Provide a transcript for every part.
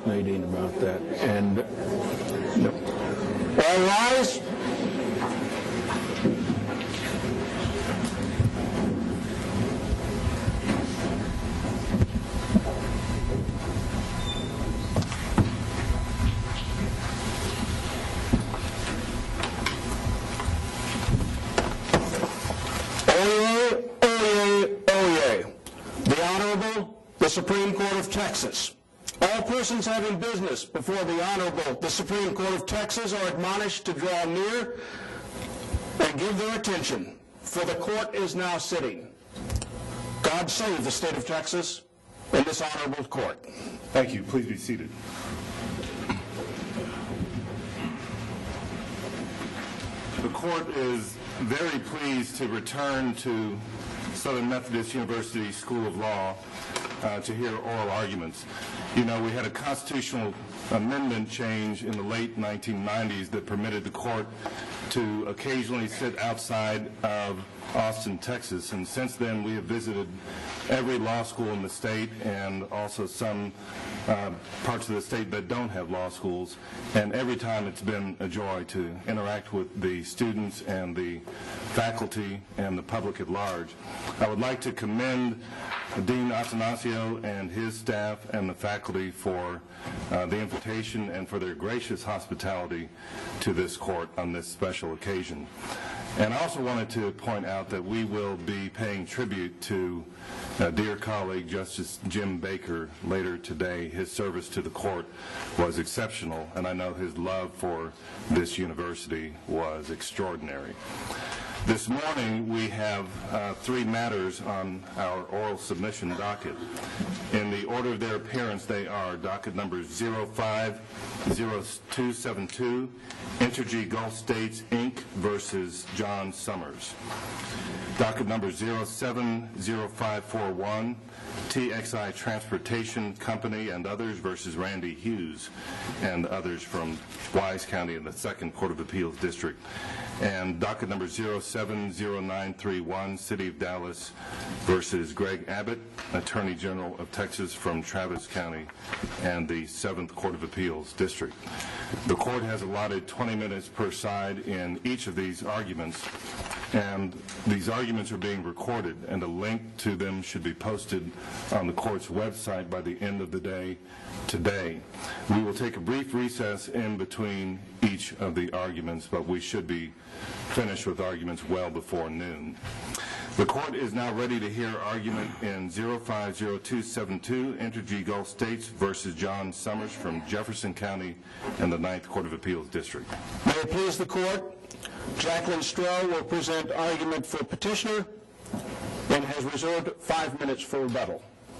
ask Nadine about that. And all rise. Oyez, oyez, oyez. The Honorable, the Supreme Court of Texas. All persons having business before the Honorable, the Supreme Court of Texas are admonished to draw near and give their attention, for the court is now sitting. God save the state of Texas and this honorable court. Thank you. Please be seated. The court is very pleased to return to Southern Methodist University School of Law to hear oral arguments. You know, we had a constitutional amendment change in the late 1990s that permitted the court to occasionally sit outside of Austin, Texas, and since then we have visited every law school in the state and also some parts of the state that don't have law schools, and every time it's been a joy to interact with the students and the faculty and the public at large. I would like to commend Dean Atanasio and his staff and the faculty for the invitation and for their gracious hospitality to this court on this special occasion. And I also wanted to point out that we will be paying tribute to dear colleague Justice Jim Baker later today. His service to the court was exceptional, and I know his love for this university was extraordinary. This morning we have three matters on our oral submission docket. In the order of their appearance, they are docket numbers 050272, Entergy Gulf States, Inc. versus John Summers. Docket number 070541, TXI Transportation Company and others versus Randy Hughes and others from Wise County in the 2nd Court of Appeals District. And docket number 070931, City of Dallas versus Greg Abbott, Attorney General of Texas from Travis County and the 7th Court of Appeals District. The court has allotted 20 minutes per side in each of these arguments, and these arguments are being recorded, and a link to them should be posted on the court's website by the end of the day today. We will take a brief recess in between each of the arguments, but we should be finished with arguments well before noon. The court is now ready to hear argument in 050272, Entergy Gulf States versus John Summers from Jefferson County and the 9th Court of Appeals District. May it please the court, Jacqueline Stroh will present argument for petitioner and has reserved 5 minutes for rebuttal.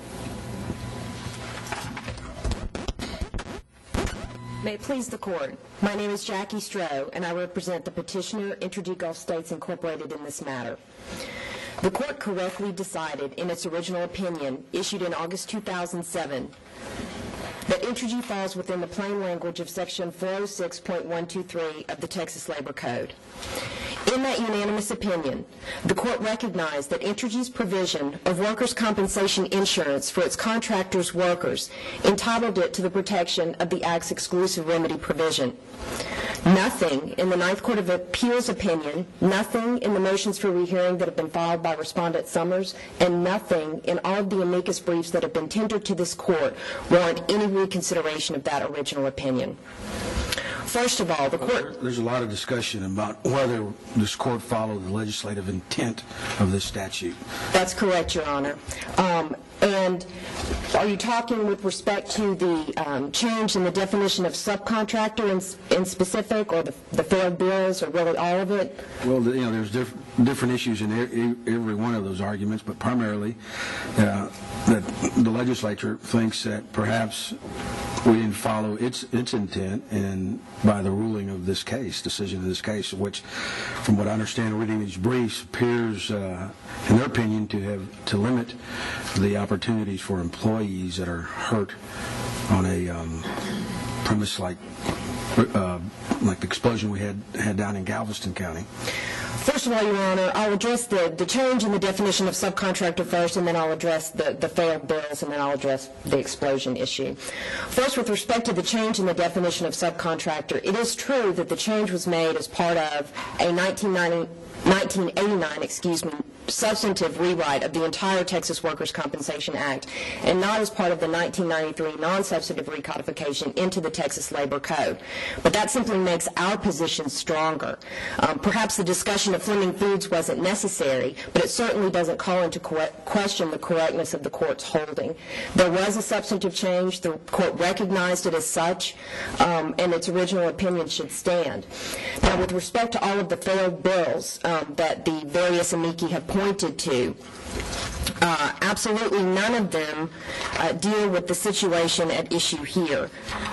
May it please the court. My name is Jackie Stroh, and I represent the petitioner, Entergy Gulf States Incorporated, in this matter. The court correctly decided in its original opinion, issued in August 2007, that Entergy falls within the plain language of Section 406.123 of the Texas Labor Code. In that unanimous opinion, the court recognized that Entergy's provision of workers' compensation insurance for its contractors' workers entitled it to the protection of the Act's exclusive remedy provision. Nothing in the 9th Court of Appeals opinion, nothing in the motions for rehearing that have been filed by Respondent Summers, and nothing in all of the amicus briefs that have been tendered to this court warrant any reconsideration of that original opinion. First of all, the court... There's a lot of discussion about whether this court followed the legislative intent of this statute. That's correct, Your Honor. And are you talking with respect to the change in the definition of subcontractor in specific, or the failed bills, or really all of it? Well, there's different issues in every one of those arguments, but primarily that the legislature thinks that perhaps we didn't follow its intent and by the ruling of this case, decision of this case, which, from what I understand reading these briefs, appears, in their opinion, to limit the opportunities for employees that are hurt on a premise like like the explosion we had down in Galveston County? First of all, Your Honor, I'll address the change in the definition of subcontractor first, and then I'll address the failed bills, and then I'll address the explosion issue. First, with respect to the change in the definition of subcontractor, it is true that the change was made as part of a 1989, substantive rewrite of the entire Texas Workers' Compensation Act, and not as part of the 1993 non-substantive recodification into the Texas Labor Code. But that simply makes our position stronger. Perhaps the discussion of Fleming Foods wasn't necessary, but it certainly doesn't call into question the correctness of the court's holding. There was a substantive change. The court recognized it as such, and its original opinion should stand. Now, with respect to all of the failed bills that the various amici have pointed to, absolutely none of them deal with the situation at issue here.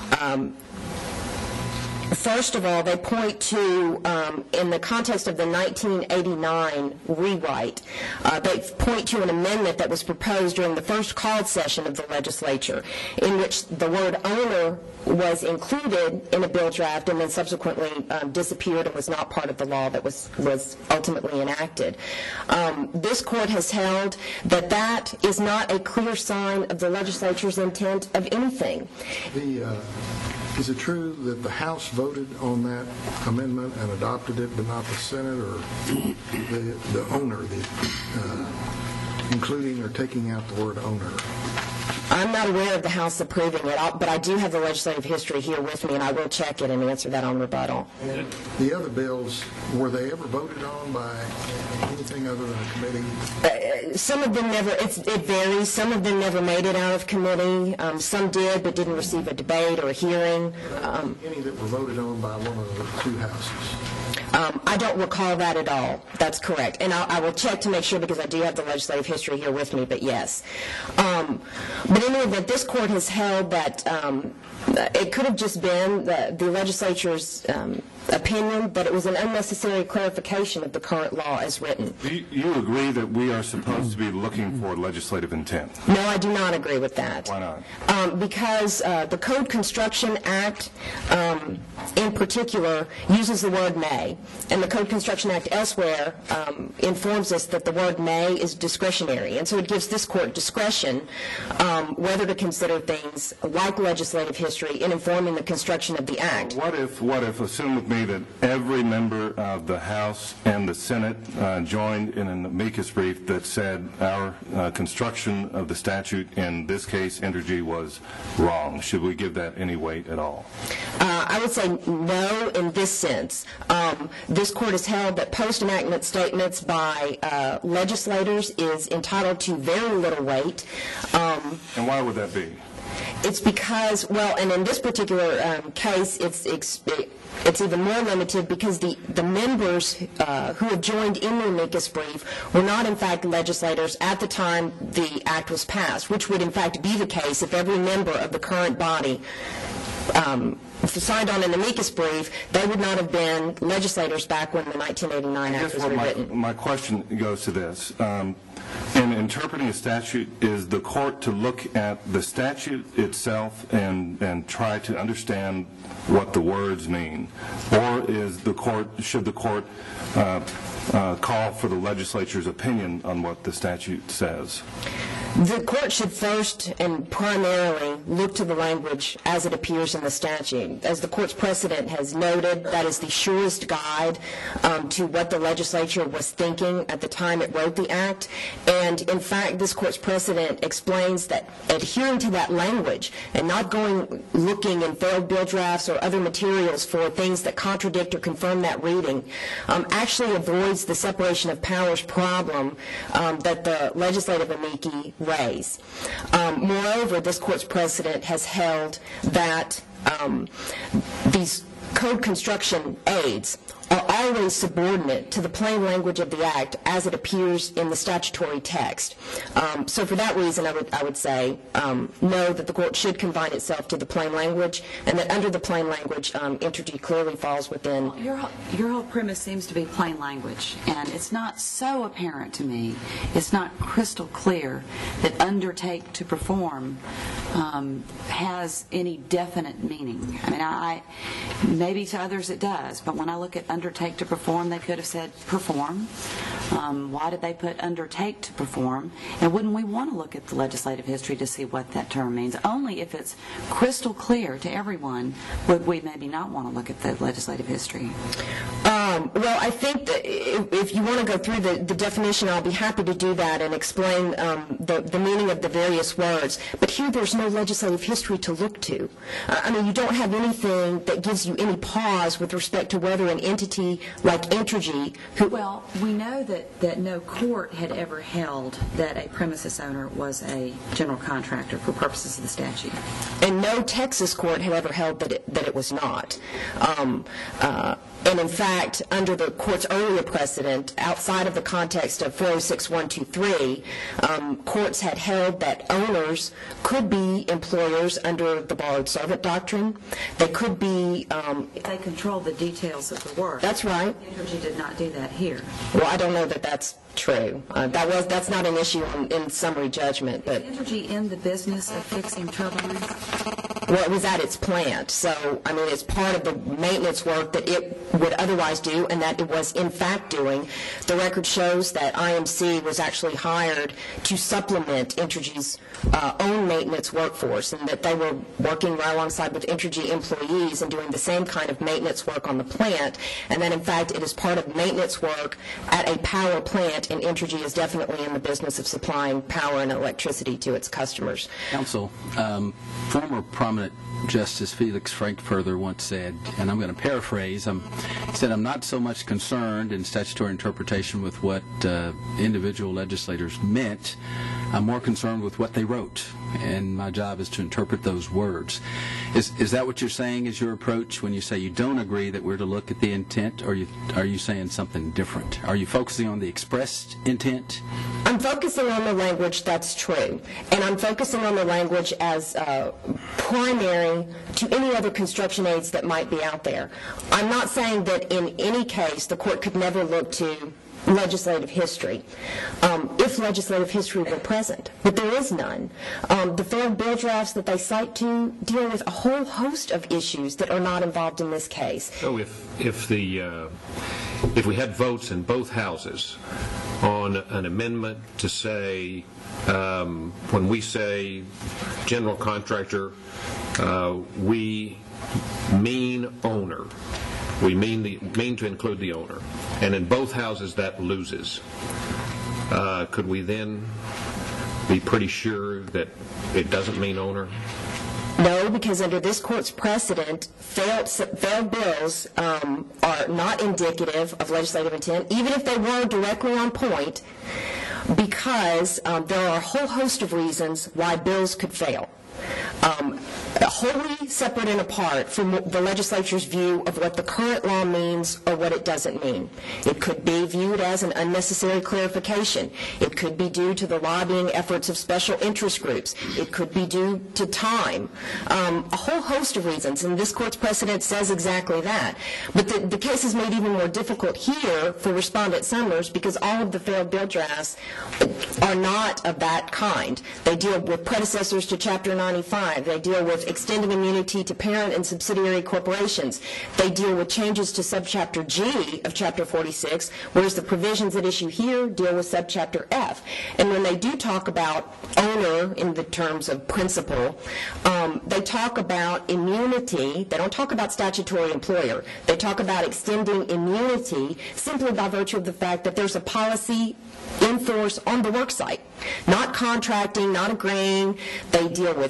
First of all, they point to, in the context of the 1989 rewrite, they point to an amendment that was proposed during the first called session of the legislature, in which the word owner was included in a bill draft and then subsequently disappeared and was not part of the law that was ultimately enacted. This court has held that that is not a clear sign of the legislature's intent of anything. Is it true that the House voted on that amendment and adopted it, but not the Senate, or the owner, including or taking out the word owner? I'm not aware of the House approving it, but I do have the legislative history here with me, and I will check it and answer that on rebuttal. And the other bills, were they ever voted on by anything other than a committee? Some of them never, it varies. Some of them never made it out of committee. Some did, but didn't receive a debate or a hearing. Any that were voted on by one of the two houses? I don't recall that at all. That's correct. And I will check to make sure, because I do have the legislative history here with me, but yes. But in any event, this court has held that it could have just been the legislature's opinion, but it was an unnecessary clarification of the current law as written. Do you agree that we are supposed to be looking for legislative intent? No, I do not agree with that. Why not? Because the Code Construction Act, in particular, uses the word may, and the Code Construction Act elsewhere informs us that the word may is discretionary, and so it gives this court discretion whether to consider things like legislative history in informing the construction of the Act. What if, assume with me that every member of the House and the Senate joined in an amicus brief that said our construction of the statute, in this case, Entergy, was wrong? Should we give that any weight at all? I would say no in this sense. This court has held that post-enactment statements by legislators is entitled to very little weight. And why would that be? It's because, well, and in this particular case, it's even more limited because the members who have joined in the amicus brief were not, in fact, legislators at the time the act was passed, which would, in fact, be the case if every member of the current body signed on an amicus brief. They would not have been legislators back when the 1989 act was rewritten. My question goes to this. In interpreting a statute, is the court to look at the statute itself and try to understand what the words mean, or should the court call for the legislature's opinion on what the statute says? The court should first and primarily look to the language as it appears in the statute. As the court's precedent has noted, that is the surest guide to what the legislature was thinking at the time it wrote the act. And in fact, this court's precedent explains that adhering to that language and not looking in failed bill drafts or other materials for things that contradict or confirm that reading actually avoids the separation of powers problem that the legislative amici raise. Moreover, this court's precedent has held that these code construction aids are always subordinate to the plain language of the Act as it appears in the statutory text. So for that reason, I would say no, that the court should confine itself to the plain language, and that under the plain language, Entergy clearly falls within. Your whole premise seems to be plain language, and it's not so apparent to me, it's not crystal clear that undertake to perform has any definite meaning. I mean, maybe to others it does, but when I look at undertake to perform, they could have said perform. Why did they put undertake to perform? And wouldn't we want to look at the legislative history to see what that term means? Only if it's crystal clear to everyone would we maybe not want to look at the legislative history. Well, I think that if you want to go through the definition, I'll be happy to do that and explain the meaning of the various words. But here there's no legislative history to look to. I mean, you don't have anything that gives you any pause with respect to whether an entity like Entergy, Well, we know that no court had ever held that a premises owner was a general contractor for purposes of the statute. and no Texas court had ever held that it was not. And in fact, under the court's earlier precedent, outside of the context of 406-123, courts had held that owners could be employers under the borrowed servant doctrine. They could be... If they control the details of the work. That's right. Entergy did not do that here. Well, I don't know that that's true. That's not an issue in summary judgment. But Is Entergy in the business of fixing turbines? well, it was at its plant. So, I mean, it's part of the maintenance work that it would otherwise do and that it was in fact doing. The record shows that IMC was actually hired to supplement Entergy's own maintenance workforce, and that they were working right alongside with Entergy employees and doing the same kind of maintenance work on the plant, and that in fact it is part of maintenance work at a power plant, and Entergy is definitely in the business of supplying power and electricity to its customers. Counsel, former prominent Justice Felix Frankfurter once said, and I'm going to paraphrase, he said, "I'm not so much concerned in statutory interpretation with what individual legislators meant. I'm more concerned with what they wrote, and my job is to interpret those words." Is that what you're saying is your approach when you say you don't agree that we're to look at the intent, or are you saying something different? Are you focusing on the expressed intent? I'm focusing on the language, that's true. And I'm focusing on the language as primary to any other construction aids that might be out there. I'm not saying that in any case the court could never look to legislative history if legislative history were present, but there is none. The failed bill drafts that they cite to deal with a whole host of issues that are not involved in this case. So if we had votes in both houses on an amendment to say, when we say general contractor, we mean owner. We mean to include the owner. And in both houses that loses. Could we then be pretty sure that it doesn't mean owner? No, because under this court's precedent, failed bills are not indicative of legislative intent, even if they were directly on point, because there are a whole host of reasons why bills could fail. Wholly separate and apart from the legislature's view of what the current law means or what it doesn't mean. It could be viewed as an unnecessary clarification. It could be due to the lobbying efforts of special interest groups. It could be due to time. A whole host of reasons, and this court's precedent says exactly that. But the case is made even more difficult here for Respondent Summers because all of the failed bill drafts are not of that kind. They deal with predecessors to Chapter 95. They deal with extending immunity to parent and subsidiary corporations. They deal with changes to Subchapter G of Chapter 46, whereas the provisions at issue here deal with Subchapter F. And when they do talk about owner in the terms of principle, they talk about immunity. They don't talk about statutory employer. They talk about extending immunity simply by virtue of the fact that there's a policy in force on the work site. Not contracting, not agreeing. They deal with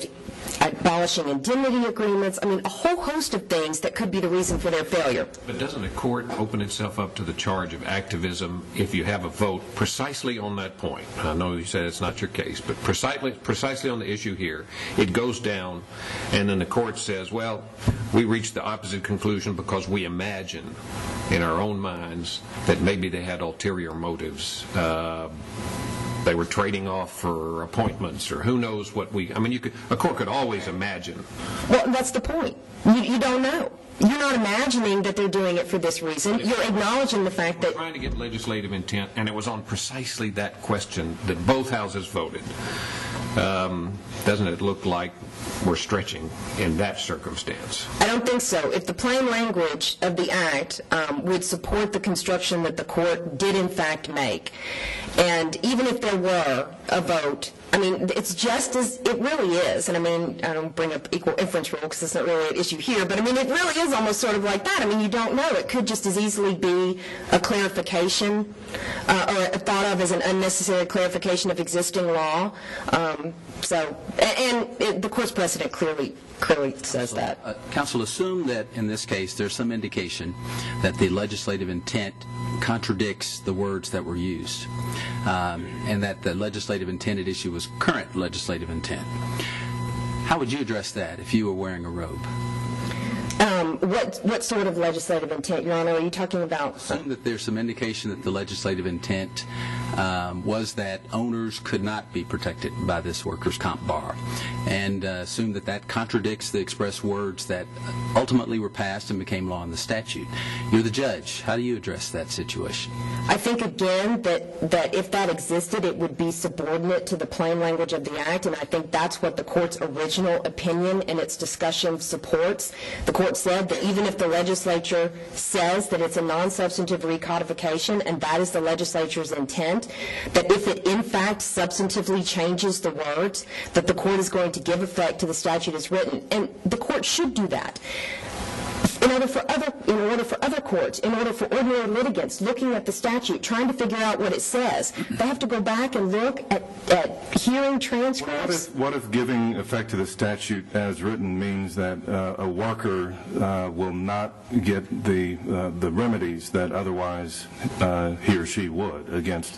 abolishing indemnity agreements. I mean, a whole host of things that could be the reason for their failure. But doesn't a court open itself up to the charge of activism if you have a vote precisely on that point? I know you said it's not your case, but precisely on the issue here, it goes down, and then the court says, well, we reached the opposite conclusion because we imagine in our own minds that maybe they had ulterior motives. They were trading off for appointments, or who knows what a court could always imagine. Well, that's the point. You don't know. You're not imagining that they're doing it for this reason. You're acknowledging the fact that... We're trying to get legislative intent, and it was on precisely that question that both houses voted. Doesn't it look like we're stretching in that circumstance? I don't think so. If the plain language of the Act would support the construction that the court did in fact make, and even if there were a vote, I mean, it's just as, it really is, and I mean, I don't bring up equal inference rule because it's not really an issue here, but I mean, it really is almost sort of like that. I mean, you don't know. It could just as easily be a clarification or thought of as an unnecessary clarification of existing law. The court's precedent clearly says that. Counsel, assume that in this case there's some indication that the legislative intent contradicts the words that were used, and that the legislative intent at issue was current legislative intent. How would you address that if you were wearing a robe? What sort of legislative intent, Your Honor, are you talking about? Assume that there's some indication that the legislative intent was that owners could not be protected by this workers' comp bar, and assume that that contradicts the express words that ultimately were passed and became law in the statute. You're the judge. How do you address that situation? I think, again, that if that existed, it would be subordinate to the plain language of the Act, and I think that's what the court's original opinion and its discussion supports. The court said that even if the legislature says that it's a non-substantive recodification, and that is the legislature's intent, that if it in fact substantively changes the words, that the court is going to give effect to the statute as written. And the court should do that. In order for other courts, in order for ordinary litigants looking at the statute, trying to figure out what it says, they have to go back and look at hearing transcripts. What if giving effect to the statute as written means that a worker will not get the remedies that otherwise he or she would against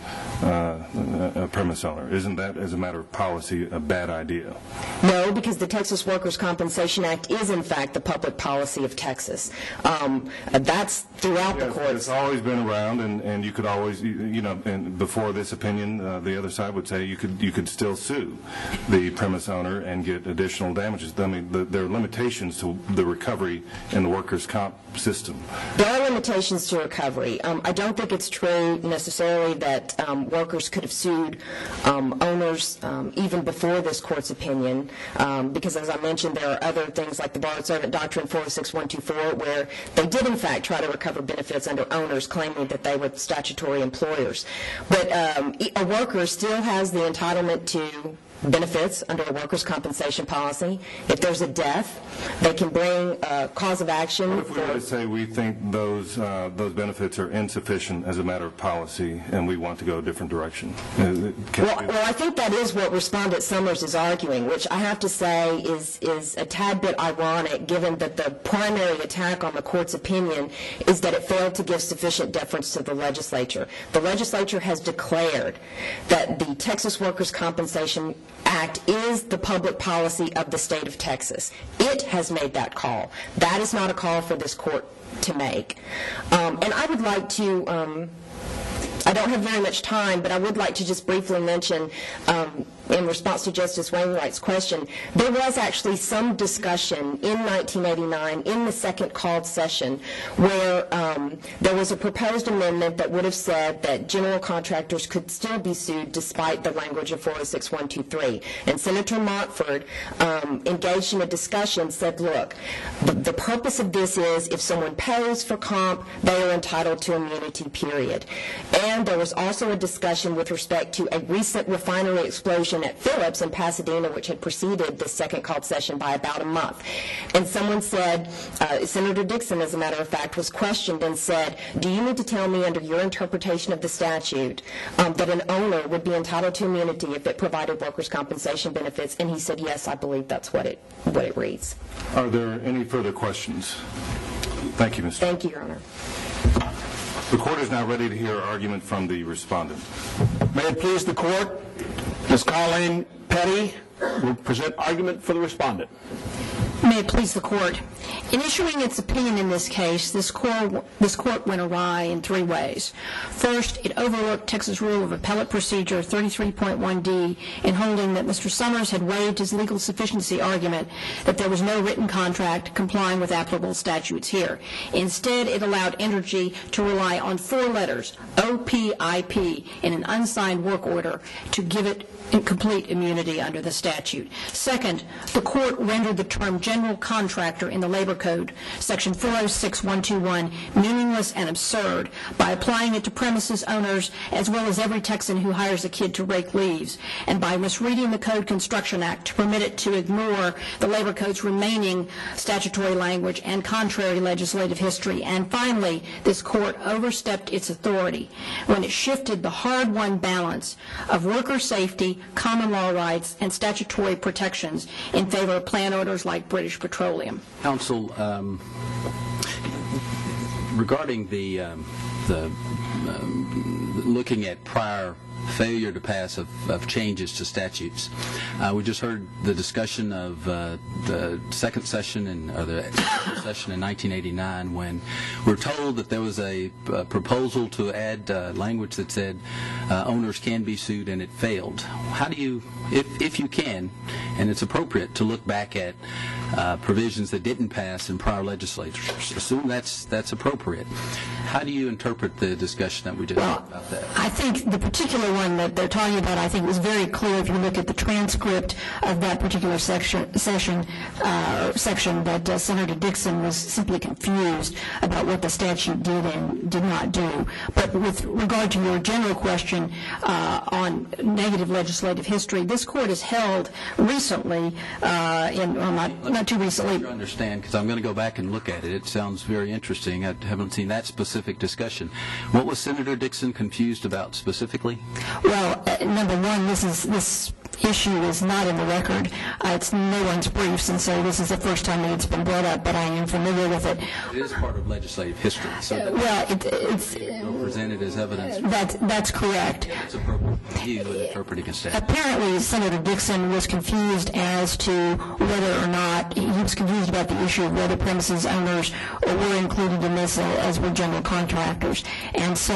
a premise owner? Isn't that, as a matter of policy, a bad idea? No, because the Texas Workers' Compensation Act is, in fact, the public policy of Texas. That's throughout the courts. It's always been around, and you could always, and before this opinion, the other side would say you could still sue the premise owner and get additional damages. I mean, there are limitations to the recovery in the workers' comp system. There are limitations to recovery. I don't think it's true necessarily that workers could have sued owners even before this court's opinion, because, as I mentioned, there are other things like the Borrowed Servant Doctrine 406-124, where they did, in fact, try to recover benefits under owners, claiming that they were statutory employers. But a worker still has the entitlement to benefits under a workers' compensation policy. If there's a death, they can bring a cause of action. What if we were to say we think those benefits are insufficient as a matter of policy and we want to go a different direction? Well, I think that is what Respondent Summers is arguing, which I have to say is a tad bit ironic, given that the primary attack on the court's opinion is that it failed to give sufficient deference to the legislature. The legislature has declared that the Texas Workers' Compensation Act is the public policy of the state of Texas. It has made that call. That is not a call for this court to make. And I would like to, I don't have very much time, but I would like to just briefly mention, in response to Justice Wainwright's question, there was actually some discussion in 1989 in the second called session where there was a proposed amendment that would have said that general contractors could still be sued despite the language of 406-123. And Senator Montford, engaged in a discussion, said, look, the purpose of this is if someone pays for comp, they are entitled to immunity, period. And there was also a discussion with respect to a recent refinery explosion at Phillips in Pasadena, which had preceded the second called session by about a month. And someone said, Senator Dixon, as a matter of fact, was questioned responded and said, do you need to tell me under your interpretation of the statute that an owner would be entitled to immunity if it provided workers' compensation benefits? And he said, yes, I believe that's what it reads. Are there any further questions? Thank you, Mr. Thank you, Your Honor. The court is now ready to hear argument from the respondent. May it please the court, Ms. Colleen Petty will present argument for the respondent. May it please the court. In issuing its opinion in this case, this court went awry in three ways. First, it overlooked Texas Rule of Appellate Procedure 33.1d in holding that Mr. Summers had waived his legal sufficiency argument that there was no written contract complying with applicable statutes here. Instead, it allowed Entergy to rely on four letters, OPIP, in an unsigned work order to give it complete immunity under the statute. Second, the court rendered the term general contractor in the Labor Code, Section 406121, meaningless and absurd by applying it to premises owners as well as every Texan who hires a kid to rake leaves, and by misreading the Code Construction Act to permit it to ignore the Labor Code's remaining statutory language and contrary legislative history. And finally, this court overstepped its authority when it shifted the hard-won balance of worker safety, common law rights, and statutory protections in favor of plan owners like British Petroleum. Counsel, regarding the looking at prior failure to pass of changes to statutes, we just heard the discussion of the second session or the session in 1989 when we're told that there was a proposal to add language that said owners can be sued, and it failed. How do you, if you can, and it's appropriate to look back at provisions that didn't pass in prior legislatures, assume that's appropriate, how do you interpret the discussion that we just had about that? I think the particular one that they're talking about, I think, was very clear if you look at the transcript of that particular section that Senator Dixon was simply confused about what the statute did and did not do. But with regard to your general question on negative legislative history, this court has held recently, not too recently. I understand, because I'm going to go back and look at it. It sounds very interesting. I haven't seen that specific discussion. What was Senator Dixon confused about specifically? Well, number one, this issue is not in the record. It's no one's briefs, and so this is the first time that it's been brought up, but I am familiar with it. It is part of legislative history, so it's presented as evidence. That's correct. It's appropriate for you in interpreting a statute. Apparently, Senator Dixon was confused as to whether or not, he was confused about the issue of whether premises owners were included in this as were general contractors. And so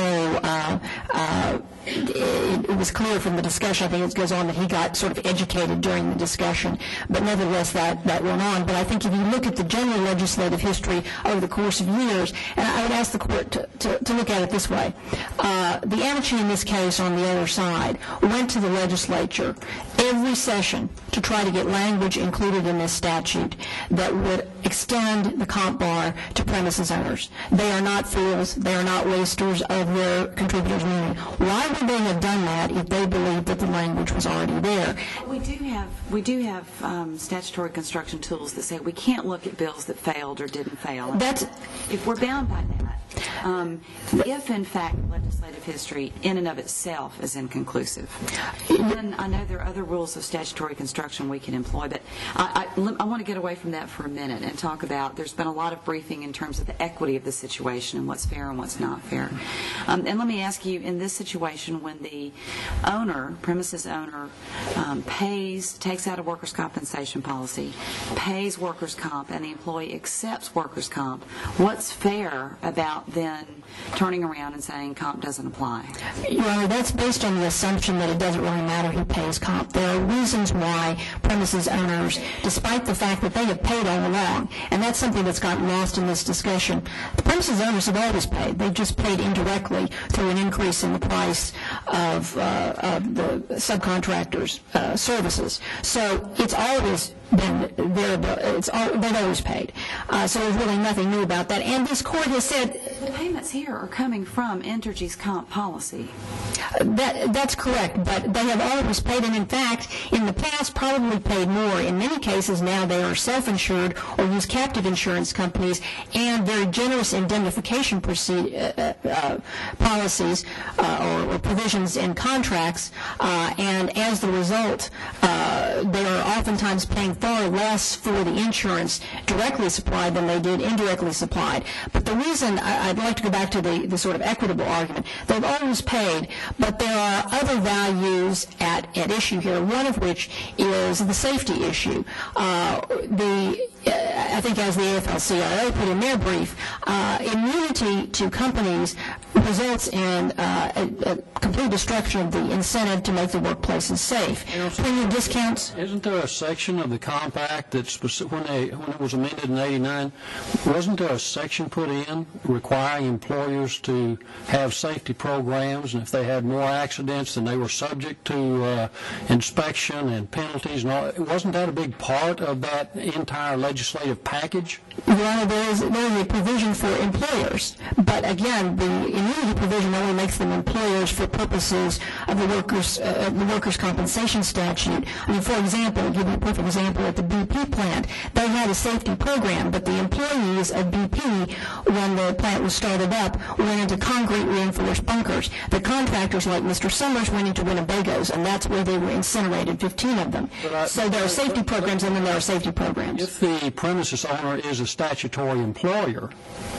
it was clear from the discussion, I think it goes on, that he got sort of educated during the discussion. But nevertheless, that went on. But I think if you look at the general legislative history over the course of years, and I would ask the court to look at it this way. The amici in this case on the other side went to the legislature every session to try to get language included in this statute that would extend the comp bar to premises owners. They are not fools. They are not wasters of their contributors' money. Why would they have done that if they believed that the language was already there? We do have statutory construction tools that say we can't look at bills that failed or didn't fail. If we're bound by that, if in fact legislative history in and of itself is inconclusive, then I know there are other rules of statutory construction we can employ, but I want to get away from that for a minute and talk about, there's been a lot of briefing in terms of the equity of the situation and what's fair and what's not fair. And let me ask you, in this situation when the owner, premises owner, takes out a workers' compensation policy, pays workers' comp, and the employee accepts workers' comp, what's fair about then turning around and saying comp doesn't apply? Your Honor, that's based on the assumption that it doesn't really matter who pays comp. There are reasons why premises owners, despite the fact that they have paid all along, and that's something that's gotten lost in this discussion, the premises owners have always paid. They've just paid indirectly through an increase in the price of the subcontractors' services. So it's always been variable. They've always paid. So there's really nothing new about that. And this court has said The payments here are coming from Entergy's comp policy. That's correct, but they have always paid, and in fact, in the past, probably paid more. In many cases now, they are self-insured or use captive insurance companies and very generous indemnification policies or provisions in contracts, and as the result, they are oftentimes paying far less for the insurance directly supplied than they did indirectly supplied. But the reason I'd like to go back to the sort of equitable argument, they've always paid, but there are other values at issue here, one of which is the safety issue. I think as the AFL-CIO put in their brief, immunity to companies results in a complete destruction of the incentive to make the workplaces safe. Premium discounts. Isn't there a section of the Comp Act that when it was amended in '89, wasn't there a section put in requiring employers to have safety programs, and if they had more accidents, then they were subject to inspection and penalties and all? Wasn't that a big part of that entire legislative package? Well, there is a provision for employers, but again, the immunity provision only makes them employers for purposes of the workers' compensation statute. I mean, for example, I'll give you a perfect example at the BP plant. They had a safety program, but the employees of BP, when the plant was started up, went into concrete reinforced bunkers. The contractors, like Mr. Summers, went into Winnebagos, and that's where they were incinerated, 15 of them. So there are safety programs, and then there are safety programs. If the premises owner is a statutory employer,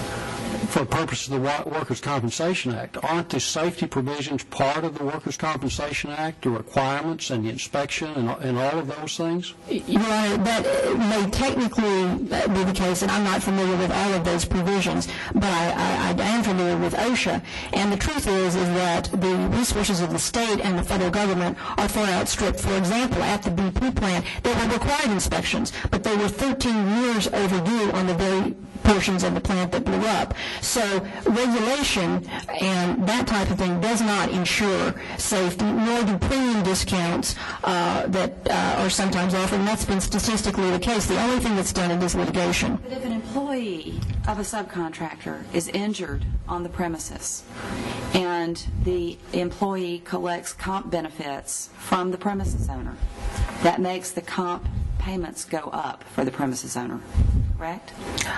for purposes of the Workers' Compensation Act, aren't the safety provisions part of the Workers' Compensation Act, the requirements and the inspection and all of those things? Your Honor, that may technically be the case, and I'm not familiar with all of those provisions, but I am familiar with OSHA. And the truth is that the resources of the state and the federal government are far outstripped. For example, at the BP plant, there were required inspections, but they were 13 years overdue on the very portions of the plant that blew up. So regulation and that type of thing does not ensure safety, nor do premium discounts that are sometimes offered, and that's been statistically the case. The only thing that's done in this litigation. But if an employee of a subcontractor is injured on the premises and the employee collects comp benefits from the premises owner, that makes the comp payments go up for the premises owner, correct?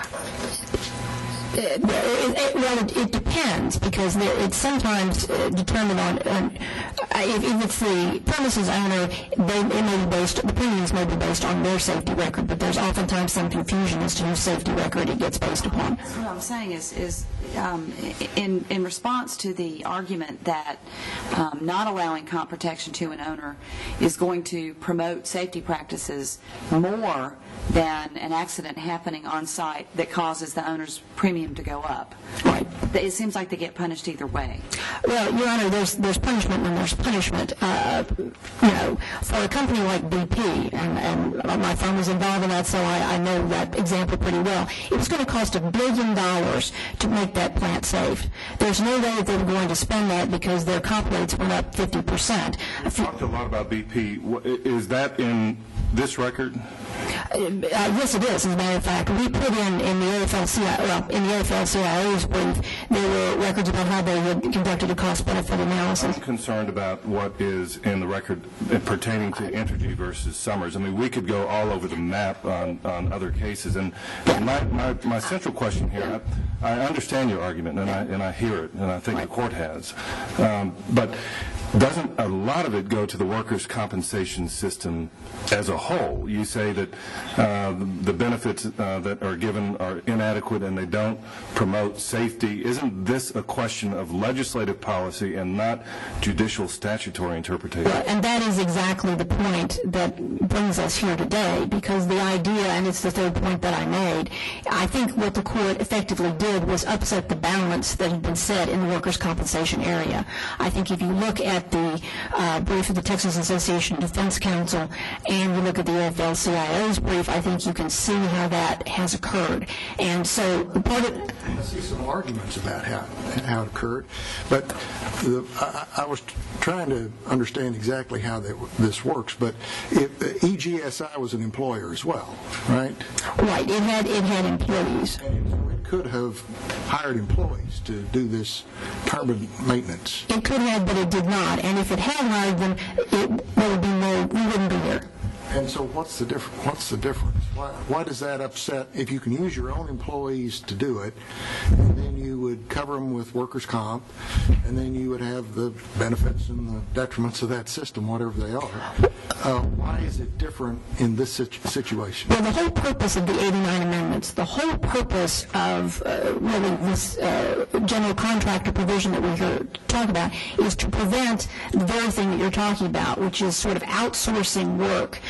It depends, because it's sometimes determined on if it's the premises owner, the premiums may be based on their safety record, but there's oftentimes some confusion as to whose safety record it gets based upon. What I'm saying is in response to the argument that not allowing comp protection to an owner is going to promote safety practices more than an accident happening on site that causes the owner's premium to go up. Right. It seems like they get punished either way. Well, Your Honor, there's punishment when there's punishment. For a company like BP, and my firm was involved in that, so I know that example pretty well. It was going to cost $1 billion to make that plant safe. There's no way that they were going to spend that because their comp rates went up 50%. You talked a lot about BP. Is that in this record? Yes, it is. As a matter of fact, we put in the AFL-CIO's brief, there were records about how they had conducted a cost-benefit analysis. I'm concerned about what is in the record pertaining to Entergy versus Summers. I mean, we could go all over the map on other cases, and my central question here, I understand your argument, and I hear it, and I think the court has, but doesn't a lot of it go to the workers' compensation system as a whole? You say that the benefits that are given are inadequate and they don't promote safety. Isn't this a question of legislative policy and not judicial statutory interpretation? Well, and that is exactly the point that brings us here today, because the idea, and it's the third point that I made, I think what the court effectively did was upset the balance that had been set in the workers' compensation area. I think if you look at the brief of the Texas Association of Defense Counsel and you look at the AFL-CIO's brief, I think you can see how that has occurred. And so part of I see some arguments about how it occurred, but I was trying to understand exactly how this works. But EGSI was an employer as well, right? Right. It had employees. And it could have hired employees to do this turbine maintenance. It could have, but it did not. And if it had hired them, we wouldn't be here. And so what's the difference? Why does that upset, if you can use your own employees to do it, and then you would cover them with workers' comp, and then you would have the benefits and the detriments of that system, whatever they are. Why is it different in this situation? Well, the whole purpose of the 89 amendments, the whole purpose of really this general contractor provision that we're here to talk about is to prevent the very thing that you're talking about, which is sort of outsourcing work.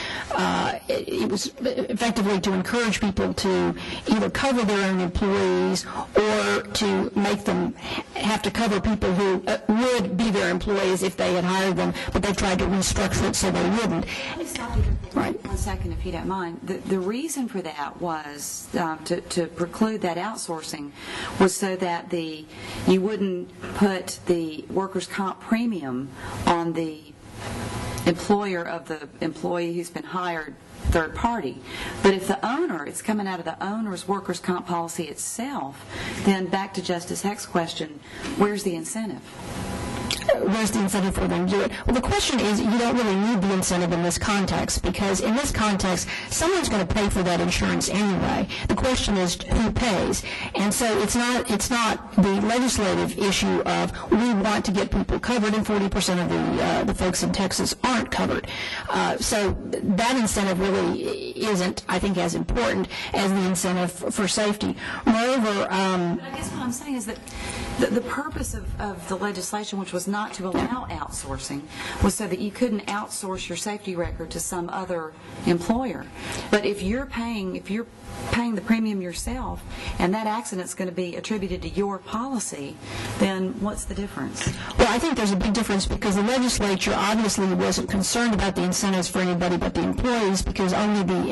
It was effectively to encourage people to either cover their own employees or to make them have to cover people who would be their employees if they had hired them, but they tried to restructure it so they wouldn't. Let me stop you for 1 second, if you don't mind. The reason for that was to preclude that outsourcing was so that you wouldn't put the workers' comp premium on the employer of the employee who's been hired third party. But if the owner, it's coming out of the owner's workers' comp policy itself, then back to Justice Heck's question, where's the incentive? Where's the incentive for them to do it? Well, the question is, you don't really need the incentive in this context, because in this context, someone's going to pay for that insurance anyway. The question is who pays. And so it's not the legislative issue of we want to get people covered, and 40% of the folks in Texas aren't covered. So that incentive really isn't, I think, as important as the incentive for safety. Moreover, But I guess what I'm saying is that the purpose of the legislation, which was not to allow outsourcing, was so that you couldn't outsource your safety record to some other employer. But if you're paying the premium yourself, and that accident's going to be attributed to your policy, then what's the difference? Well, I think there's a big difference, because the legislature obviously wasn't concerned about the incentives for anybody but the employees, because only the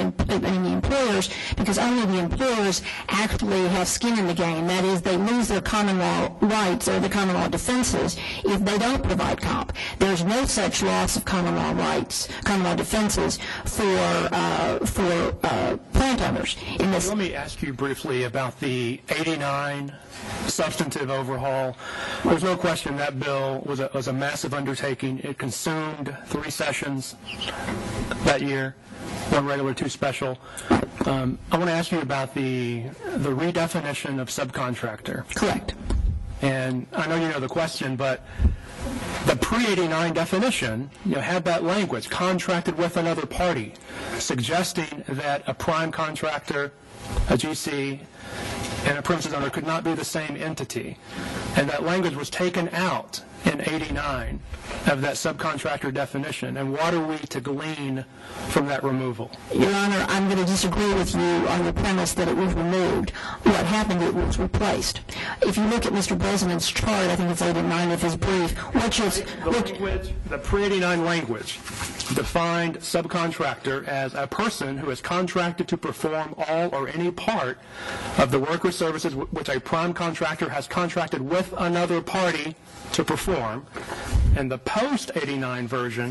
employers actually have skin in the game. That is, they lose their common law rights or the common law defenses if they don't provide comp. There's no such loss of common law rights, common law defenses for plant owners. Let me ask you briefly about the 89 substantive overhaul. There's no question that bill was a massive undertaking. It consumed 3 sessions that year, 1 regular, 2 special. I want to ask you about the redefinition of subcontractor. Correct. And I know you know the question, but the pre-89 definition had that language, contracted with another party, suggesting that a prime contractor, a GC, and a premises owner could not be the same entity. And that language was taken out in 89 of that subcontractor definition. And what are we to glean from that removal? Your Honor, I'm going to disagree with you on the premise that it was removed. What happened, it was replaced. If you look at Mr. Breseman's chart, I think it's 89 of his brief, the pre-89 language defined subcontractor as a person who is contracted to perform all or any part of the work or services which a prime contractor has contracted with another party to perform. And the post-89 version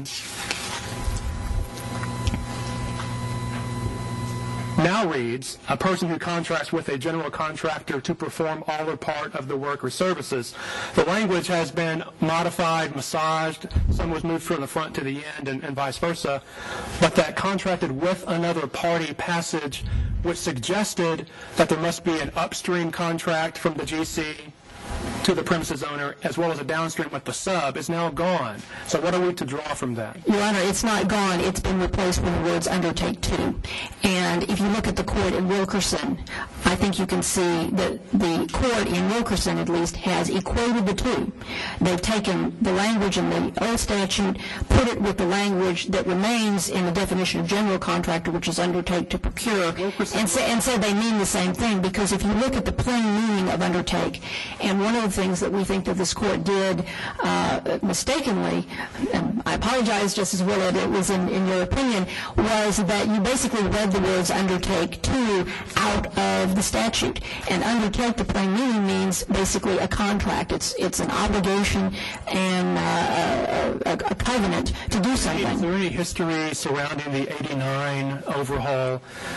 now reads, a person who contracts with a general contractor to perform all or part of the work or services. The language has been modified, massaged. Some was moved from the front to the end and vice versa. But that contracted with another party passage, which suggested that there must be an upstream contract from the GC to the premises owner, as well as a downstream with the sub, is now gone. So what are we to draw from that? Your Honor, it's not gone. It's been replaced with the words undertake to. And if you look at the court in Wilkerson, I think you can see that the court in Wilkerson, at least, has equated the two. They've taken the language in the old statute, put it with the language that remains in the definition of general contractor, which is undertake to procure, and so they mean the same thing, because if you look at the plain meaning of undertake, and one of the things that we think that this court did mistakenly, and I apologize, Justice Willett, it was in your opinion, was that you basically read the words undertake to out of the statute. And undertake, the plain meaning, means basically a contract. It's an obligation and a covenant to do something. Is there any history surrounding the 89 overhaul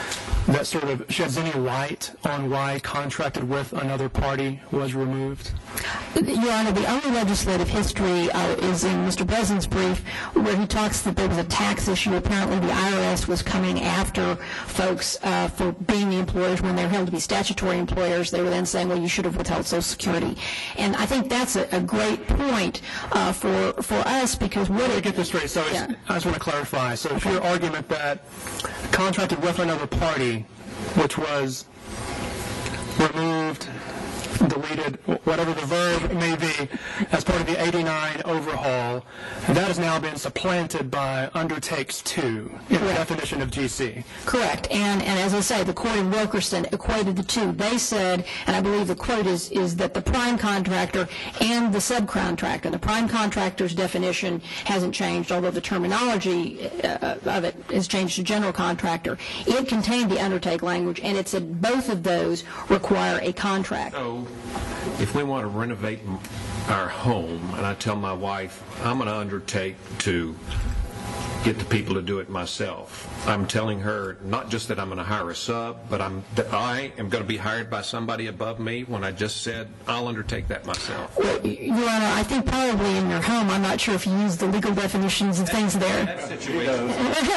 that sort of sheds any light on why contracted with another party was removed? Your Honor, the only legislative history is in Mr. Breslin's brief, where he talks that there was a tax issue. Apparently the IRS was coming after folks for being the employers when they're held to be statutory employers. They were then saying, well, you should have withheld Social Security. And I think that's a great point for us, because what Let me get this straight. So I just want to clarify. So if your argument that contracted with another party, which was removed, deleted, whatever the verb may be, as part of the 89 overhaul, that has now been supplanted by undertakes to in the definition of GC. Correct. And as I say, the court in Wilkerson equated the two. They said, and I believe the quote is that the prime contractor and the subcontractor, the prime contractor's definition hasn't changed, although the terminology of it has changed to general contractor. It contained the undertake language, and it said both of those require a contract. So if we want to renovate our home, and I tell my wife, I'm going to undertake to get the people to do it myself, I'm telling her not just that I'm going to hire a sub, but that I am going to be hired by somebody above me when I just said I'll undertake that myself. Well, Your Honor, I think probably in your home, I'm not sure if you use the legal definitions and things there. That situation.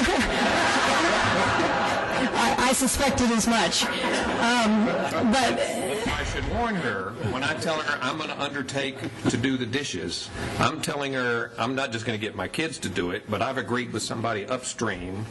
I suspected as much. But I should warn her, when I tell her I'm going to undertake to do the dishes, I'm telling her I'm not just going to get my kids to do it, but I've agreed with somebody upstream.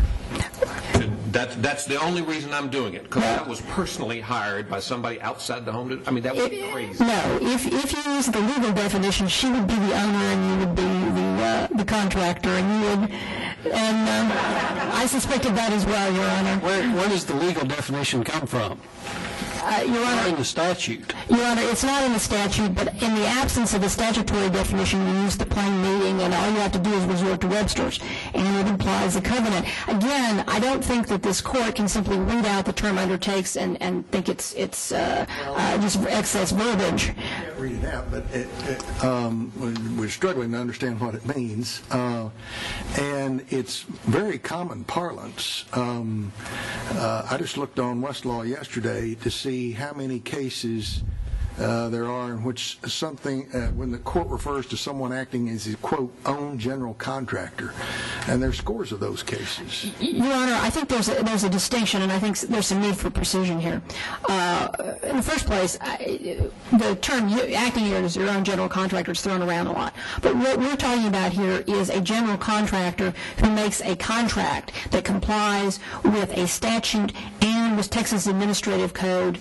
That's the only reason I'm doing it, because I was personally hired by somebody outside the home. That would be crazy. No, if you use the legal definition, she would be the owner and you would be the contractor, and you would. And I suspected that as well, Your Honor. Where does the legal definition come from? Your Honor, in the statute. Your Honor, it's not in the statute, but in the absence of a statutory definition, you use the plain meaning, and all you have to do is resort to Webster's, and it implies a covenant. Again, I don't think that this court can simply read out the term undertakes and think it's just excess verbiage. I can't read it out, but we're struggling to understand what it means, and it's very common parlance. I just looked on Westlaw yesterday to see how many cases there are in which something, when the court refers to someone acting as a, quote, own general contractor, and there's scores of those cases. Your Honor, I think there's a distinction, and I think there's some need for precision here. In the first place, the term acting here as your own general contractor is thrown around a lot. But what we're talking about here is a general contractor who makes a contract that complies with a statute and with Texas Administrative Code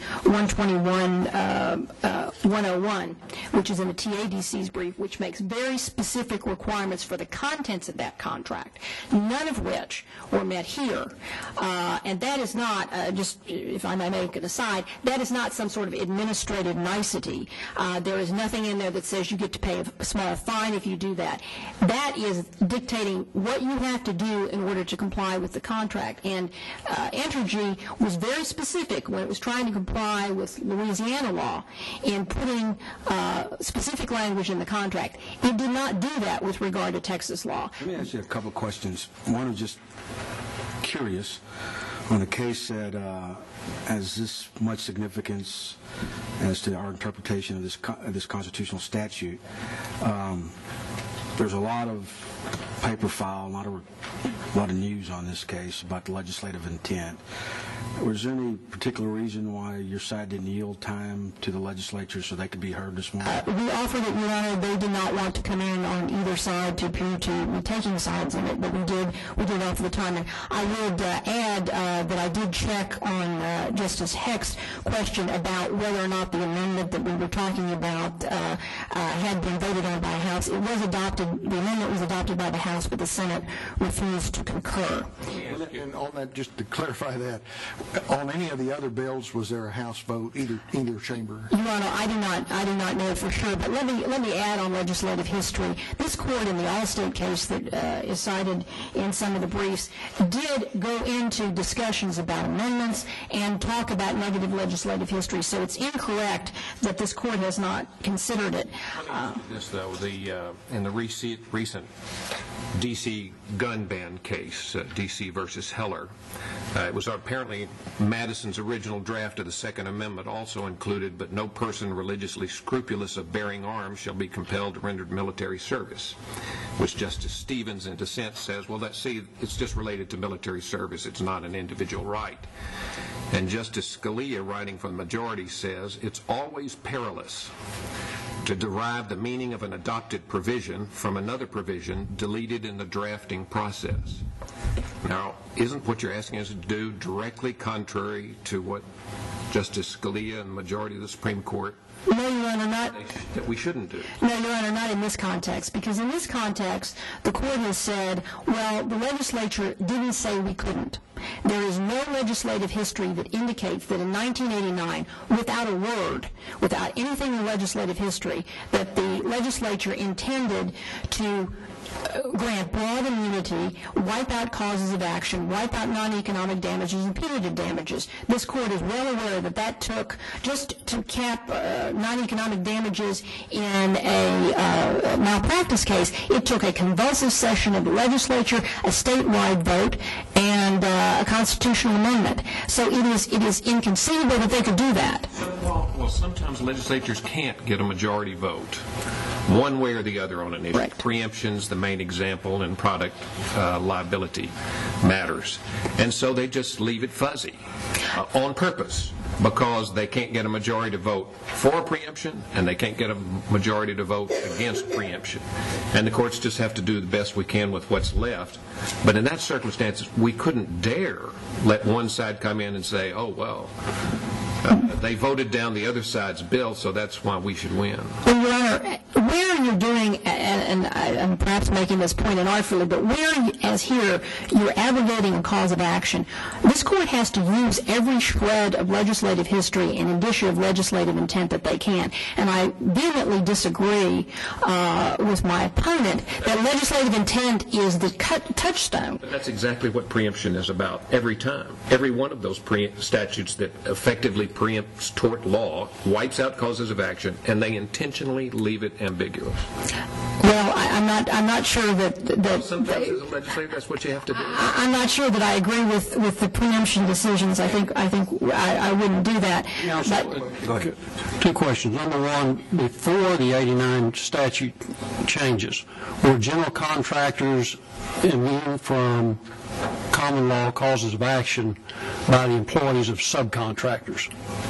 121-101, which is in the TADC's brief, which makes very specific requirements for the contents of that contract, none of which were met here. And that is not, just if I may make an aside, that is not some sort of administrative nicety. There is nothing in there that says you get to pay a small fine if you do that. That is dictating what you have to do in order to comply with the contract. And Entergy was very specific when it was trying to comply with Louisiana law in putting specific language in the contract. It did not do that with regard to Texas law. Let me ask you a couple of questions. One is just curious. When the case said, has this much significance as to our interpretation of this constitutional statute, there's a lot of paper file, a lot of news on this case about the legislative intent. Was there any particular reason why your side didn't yield time to the legislature so they could be heard this morning? We offered it, Your Honor. They did not want to come in on either side to appear to be taking sides in it, but we did offer the time. And I would add that I did check on Justice Hecht's question about whether or not the amendment that we were talking about had been voted on by the House. It was adopted. The amendment was adopted by the House, but the Senate refused to concur. And on that, just to clarify that, on any of the other bills, was there a House vote, either chamber? Your Honor, I do not know for sure, but let me add on legislative history. This court in the Allstate case that is cited in some of the briefs did go into discussions about amendments and talk about negative legislative history, so it's incorrect that this court has not considered it. This, though, in the recent D.C. gun ban case, D.C. versus Heller. It was apparently Madison's original draft of the Second Amendment also included, but no person religiously scrupulous of bearing arms shall be compelled to render military service, which Justice Stevens in dissent says, well, it's just related to military service. It's not an individual right. And Justice Scalia, writing for the majority, says it's always perilous to derive the meaning of an adopted provision from another provision deleted in the drafting process. Now, isn't what you're asking us to do directly contrary to what Justice Scalia and the majority of the Supreme Court No, Your Honor, not. That we shouldn't do? No, Your Honor, not in this context. Because in this context, the court has said, well, the legislature didn't say we couldn't. There is no legislative history that indicates that in 1989, without a word, without anything in legislative history, that the legislature intended to grant broad immunity, wipe out causes of action, wipe out non-economic damages and punitive damages. This court is well aware that that took, just to cap non-economic damages in a malpractice case, it took a convulsive session of the legislature, a statewide vote, and a constitutional amendment. So it is inconceivable that they could do that. Well, sometimes legislatures can't get a majority vote, one way or the other on an issue. Right. Preemption's the main example, and product liability matters. And so they just leave it fuzzy on purpose, because they can't get a majority to vote for preemption, and they can't get a majority to vote against preemption. And the courts just have to do the best we can with what's left. But in that circumstance, we couldn't dare let one side come in and say, oh, well, they voted down the other side's bill, so that's why we should win. Well, Your Honor, where you're doing, and I'm perhaps making this point inartfully, but where, as here, you're abrogating a cause of action, this court has to use every shred of legislative history and indicia of legislative intent that they can. And I vehemently disagree with my opponent that legislative intent is the touchstone. But that's exactly what preemption is about every time. Every one of those statutes that effectively preempts tort law wipes out causes of action, and they intentionally leave it ambiguous. Well, I'm not sure that sometimes as a legislator, that's what you have to do. I'm not sure that I agree with the preemption decisions. I think I wouldn't do that. Go ahead. Two questions. Number one, before the 89 statute changes, were general contractors immune from common law causes of action by the employees of subcontractors?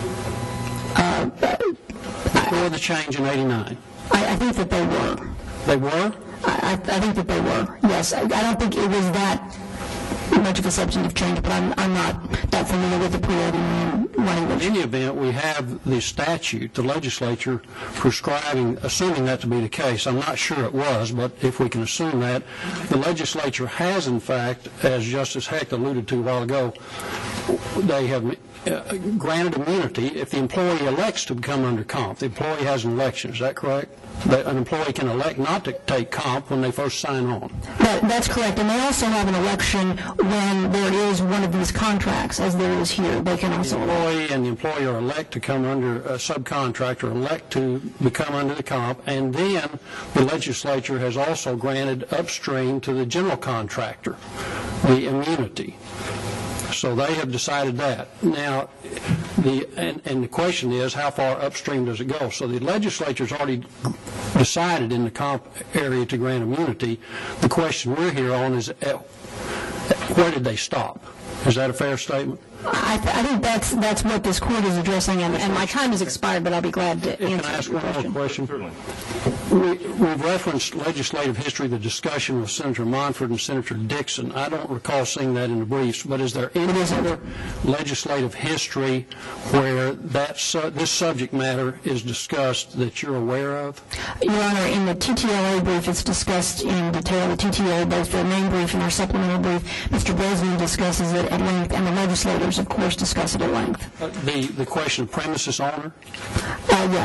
Before the change in 89? I think that they were. They were? I think that they were, yes. I don't think it was that much of a substantive change, but I'm not that familiar with the pre-89 language. In any event, we have the statute, the legislature prescribing, assuming that to be the case. I'm not sure it was, but if we can assume that, the legislature has, in fact, as Justice Hecht alluded to a while ago, they have granted immunity if the employee elects to become under comp. The employee has an election. Is that correct? That an employee can elect not to take comp when they first sign on. That's correct. And they also have an election when there is one of these contracts, as there is here. They can also the employee and the employer elect to come under a subcontractor, elect to become under the comp, and then the legislature has also granted upstream to the general contractor the immunity. So they have decided that. Now, the question is, how far upstream does it go? So the legislature's already decided in the comp area to grant immunity. The question we're here on is, where did they stop? Is that a fair statement? I think that's what this court is addressing, and my time has expired, but I'll be glad to answer. Can I ask one more question? Certainly. We've referenced legislative history, the discussion with Senator Monfort and Senator Dixon. I don't recall seeing that in the briefs, but is there any other legislative history where this subject matter is discussed that you're aware of? Your Honor, in the TTLA brief, it's discussed in detail. The TTLA, both the main brief and our supplemental brief, Mr. Bresnan discusses it at length, and the legislators, of course, discuss it at length. The question of premises owner? Yes.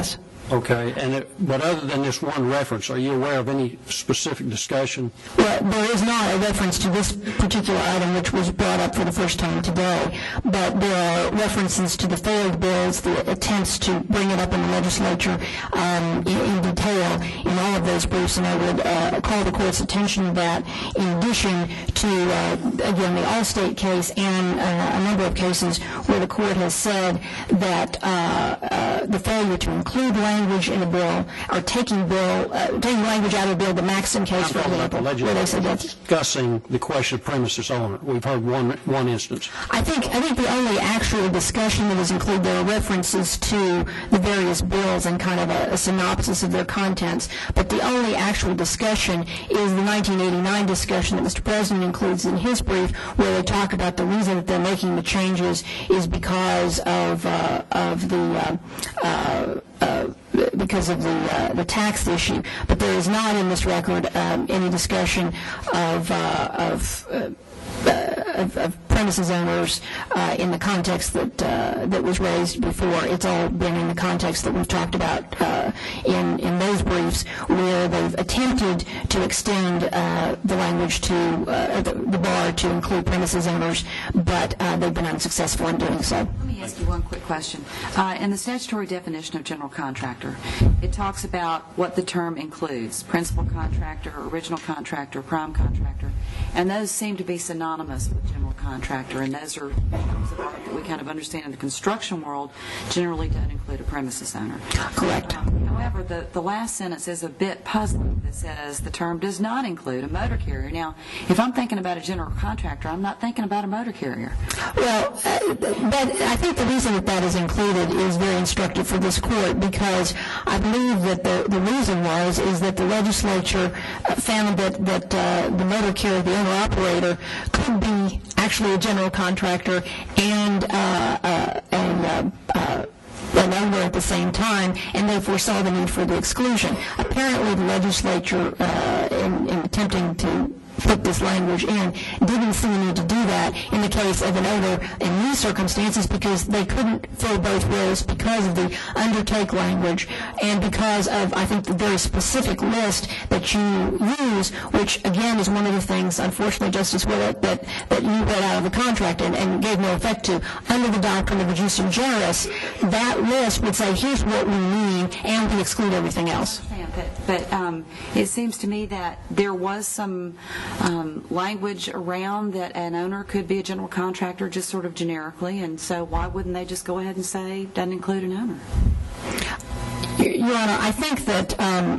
Okay, but other than this one reference, are you aware of any specific discussion? Well, there is not a reference to this particular item, which was brought up for the first time today, but there are references to the failed bills, the attempts to bring it up in the legislature in detail in all of those briefs, and I would call the Court's attention to that in addition to, again, the Allstate case and a number of cases where the Court has said that the failure to include language in a bill or taking language out of the bill, the Maxson case, for example, where they said that's discussing the question of premises owner. We've heard one instance. I think the only actual discussion that is included there are references to the various bills and kind of a synopsis of their contents, but the only actual discussion is the 1989 discussion that Mr. President includes in his brief, where they talk about the reason that they're making the changes is because of the tax issue. But there is not in this record any discussion of premises owners in the context that was raised before. It's all been in the context that we've talked about in those briefs, where they've attempted to extend the language to the bar to include premises owners, but they've been unsuccessful in doing so. Let me ask you one quick question. In the statutory definition of general contractor, it talks about what the term includes: principal contractor, original contractor, prime contractor, and those seem to be synonymous with general contractor, and those are terms of art that we kind of understand in the construction world generally don't include a premises owner. Correct. However, the last sentence is a bit puzzling. That says the term does not include a motor carrier. Now, if I'm thinking about a general contractor, I'm not thinking about a motor carrier. Well, but I think the reason that is included is very instructive for this Court, because I believe that the reason is that the legislature found that the motor carrier, the owner-operator, could be actually a general contractor and an owner at the same time, and therefore saw the need for the exclusion. Apparently, the legislature, in attempting to put this language in, didn't see a need to do that in the case of an owner in these circumstances, because they couldn't fill both roles because of the undertake language and because of, I think, the very specific list that you use, which, again, is one of the things, unfortunately, Justice Willett, that you read out of the contract and gave no effect to. Under the doctrine of justum generis, that list would say, here's what we mean, and we exclude everything else. But it seems to me that there was some language around that an owner could be a general contractor just sort of generically, and so why wouldn't they just go ahead and say doesn't include an owner? Your Honor, I think that,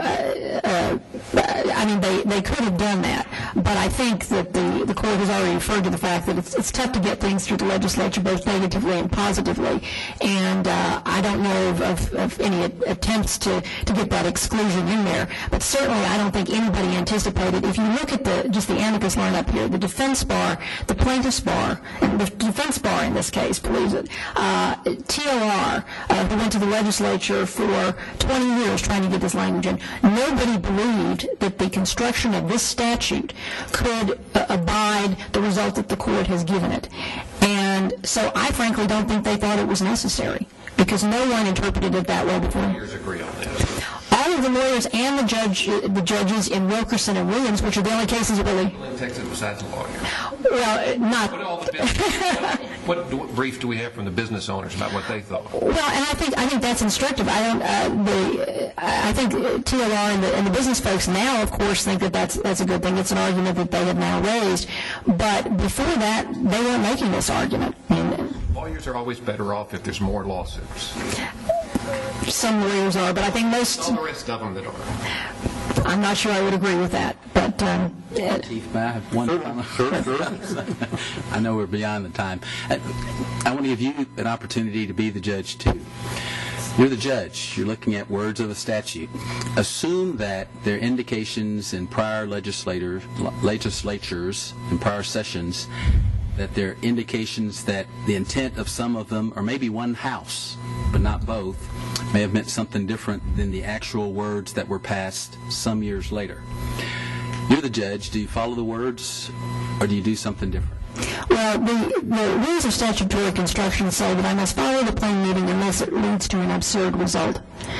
they could have done that, but I think that the Court has already referred to the fact that it's tough to get things through the legislature both negatively and positively, and I don't know of any attempts to get that exclusion in there, but certainly I don't think anybody anticipated. If you look at just the amicus line up here, the defense bar, the plaintiff's bar, and the defense bar in this case believes it, TLR, who went to the legislature for 20 years trying to get this language in, nobody believed that the construction of this statute could abide the result that the Court has given it. And so I frankly don't think they thought it was necessary, because no one interpreted it that way before. Lawyers agree on that. All of the lawyers and the judges in Wilkerson and Williams, which are the only cases that really... In Texas besides the lawyer. Well, not... What brief do we have from the business owners about what they thought? Well, and I think that's instructive. I think TLR and the business folks now, of course, think that that's a good thing. It's an argument that they have now raised. But before that, they weren't making this argument. Lawyers are always better off if there's more lawsuits. Some lawyers are, but I think most... All the rest of them that are. I'm not sure I would agree with that, but... Chief, may I have one comment? Sure. I know we're beyond the time. I want to give you an opportunity to be the judge, too. You're the judge. You're looking at words of a statute. Assume that there are indications in prior legislatures, in prior sessions, that there are indications that the intent of some of them, or maybe one house, but not both, may have meant something different than the actual words that were passed some years later. You're the judge. Do you follow the words, or do you do something different? Well, the rules of statutory construction say that I must follow the plain meaning unless it leads to an absurd result.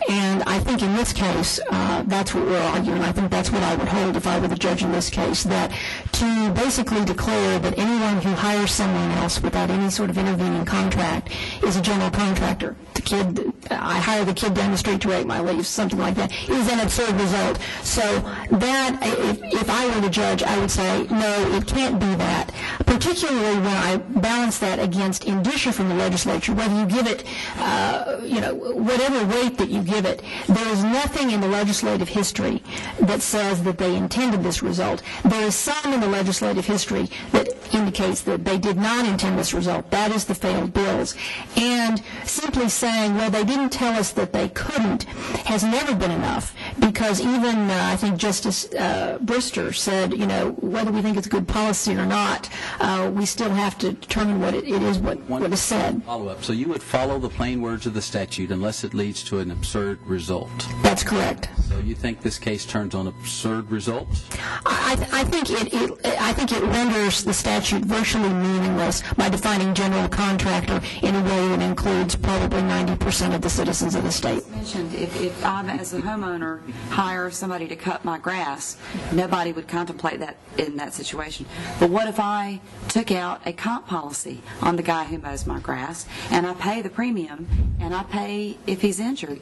And I think in this case, that's what we're arguing. I think that's what I would hold if I were the judge in this case, that to basically declare that anyone who hires someone else without any sort of intervening contract is a general contractor. The kid, I hire the kid down the street to rake my leaves, something like that, is an absurd result. So that, if I were the judge, I would say, no, it can't be that, particularly when I balance that against indicia from the legislature, whether you give it, whatever weight that you give it, there is nothing in the legislative history that says that they intended this result. There is some in the legislative history that indicates that they did not intend this result. That is the failed bills. And simply saying, well, they didn't tell us that they couldn't, has never been enough, because even, I think Justice Brister said, whether we think it's good policy or not, we still have to determine what it is, what is said. Follow-up. So you would follow the plain words of the statute unless it leads to an absurd result? That's correct. So you think this case turns on absurd results? I think it renders the statute virtually meaningless by defining general contractor in a way that includes probably 90% of the citizens of the state. Mentioned if I, as a homeowner, hire somebody to cut my grass, nobody would contemplate that in that situation. But what if I took out a comp policy on the guy who mows my grass, and I pay the premium, and I pay if he's injured?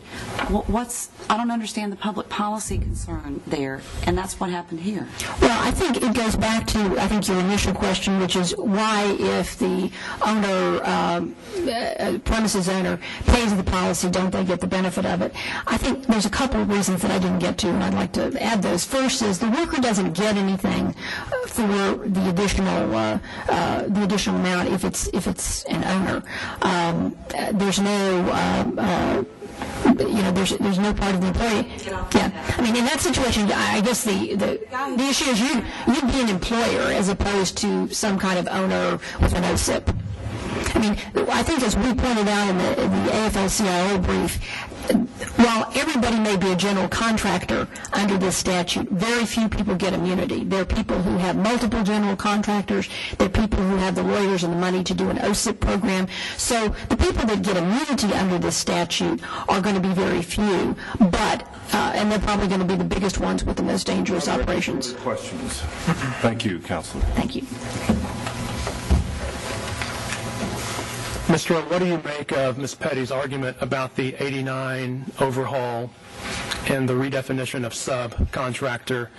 I don't understand the public policy concern there, and that's what happened here. Well, I think it goes back to, your initial question, which is why, if the owner, premises owner, pays the policy, don't they get the benefit of it? I think there's a couple of reasons that I didn't get to, and I'd like to add those. First is the worker doesn't get anything for the additional amount if it's an owner. There's no there's no part of the employee. Yeah, I mean, in that situation, I guess the issue is you'd be an employer as opposed to some kind of owner with an OSIP. I mean, I think as we pointed out in the AFL-CIO brief, while everybody may be a general contractor under this statute, very few people get immunity. There are people who have multiple general contractors. There are people who have the lawyers and the money to do an OSIP program. So the people that get immunity under this statute are going to be very few, but and they're probably going to be the biggest ones with the most dangerous operations. Questions? Thank you, Counselor. Thank you. Mr. Rowe, what do you make of Ms. Petty's argument about the 89 overhaul and the redefinition of subcontractor?